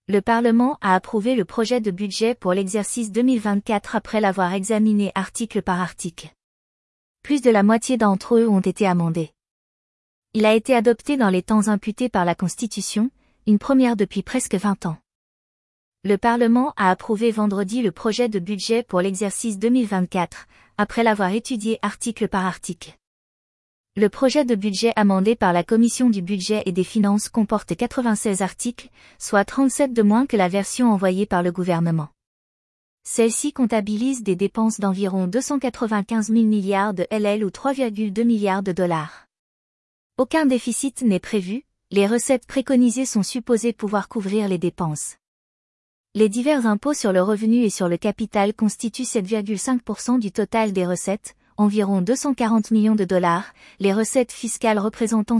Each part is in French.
Le Parlement a approuvé le projet de budget pour l'exercice 2024 après l'avoir examiné article par article. Plus de la moitié d'entre eux ont été amendés. Il a été adopté dans les temps imputés par la Constitution, une première depuis presque 20 ans. Le Parlement a approuvé vendredi le projet de budget pour l'exercice 2024, après l'avoir étudié article par article. Le projet de budget amendé par la Commission du budget et des finances comporte 96 articles, soit 37 de moins que la version envoyée par le gouvernement. Celle-ci comptabilise des dépenses d'environ 295 000 milliards de LL ou 3,2 milliards de dollars. Aucun déficit n'est prévu, les recettes préconisées sont supposées pouvoir couvrir les dépenses. Les divers impôts sur le revenu et sur le capital constituent 7,5% du total des recettes, environ 240 millions de dollars, les recettes fiscales représentant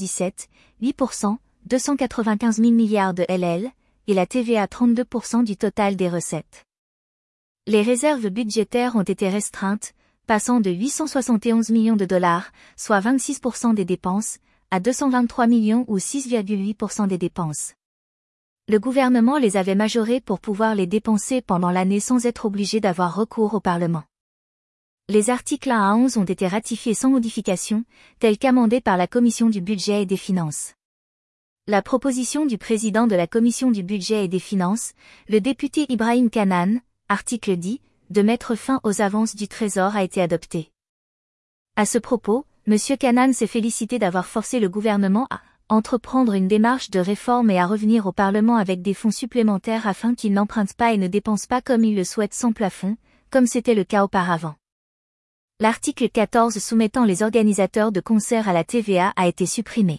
77,8%, 295 000 milliards de LL, et la TVA 32% du total des recettes. Les réserves budgétaires ont été restreintes, passant de 871 millions de dollars, soit 26% des dépenses, à 223 millions ou 6,8% des dépenses. Le gouvernement les avait majorées pour pouvoir les dépenser pendant l'année sans être obligé d'avoir recours au Parlement. Les articles 1 à 11 ont été ratifiés sans modification, tels qu'amendés par la Commission du budget et des finances. La proposition du président de la Commission du budget et des finances, le député Ibrahim Kanan, article 10, de mettre fin aux avances du Trésor a été adoptée. À ce propos, M. Kanan s'est félicité d'avoir forcé le gouvernement à entreprendre une démarche de réforme et à revenir au Parlement avec des fonds supplémentaires afin qu'il n'emprunte pas et ne dépense pas comme il le souhaite sans plafond, comme c'était le cas auparavant. L'article 14 soumettant les organisateurs de concerts à la TVA a été supprimé.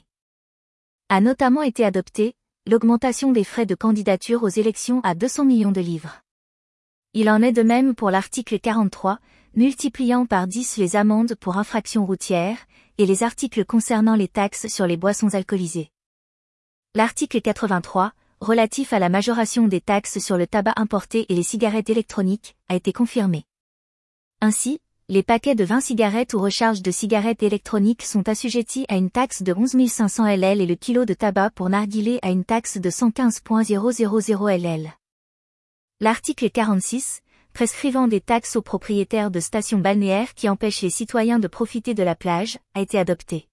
A notamment été adopté, l'augmentation des frais de candidature aux élections à 200 millions de livres. Il en est de même pour l'article 43, multipliant par 10 les amendes pour infractions routières, et les articles concernant les taxes sur les boissons alcoolisées. L'article 83, relatif à la majoration des taxes sur le tabac importé et les cigarettes électroniques, a été confirmé. Ainsi, les paquets de 20 cigarettes ou recharges de cigarettes électroniques sont assujettis à une taxe de 11 500 LL et le kilo de tabac pour narguilé à une taxe de 115,000 LL. L'article 46, prescrivant des taxes aux propriétaires de stations balnéaires qui empêchent les citoyens de profiter de la plage, a été adopté.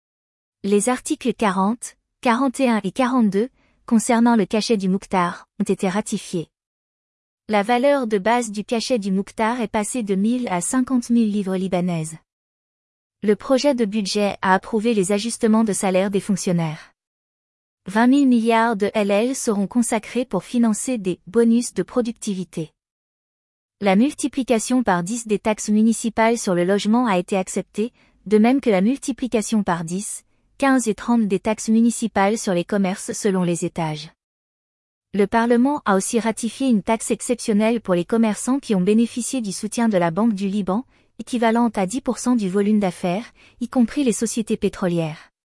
Les articles 40, 41 et 42, concernant le cachet du Mouktar, ont été ratifiés. La valeur de base du cachet du Mouktar est passée de 1000 à 50 000 livres libanaises. Le projet de budget a approuvé les ajustements de salaire des fonctionnaires. 20 000 milliards de LL seront consacrés pour financer des bonus de productivité. La multiplication par 10 des taxes municipales sur le logement a été acceptée, de même que la multiplication par 10, 15 et 30 des taxes municipales sur les commerces selon les étages. Le Parlement a aussi ratifié une taxe exceptionnelle pour les commerçants qui ont bénéficié du soutien de la Banque du Liban, équivalente à 10% du volume d'affaires, y compris les sociétés pétrolières.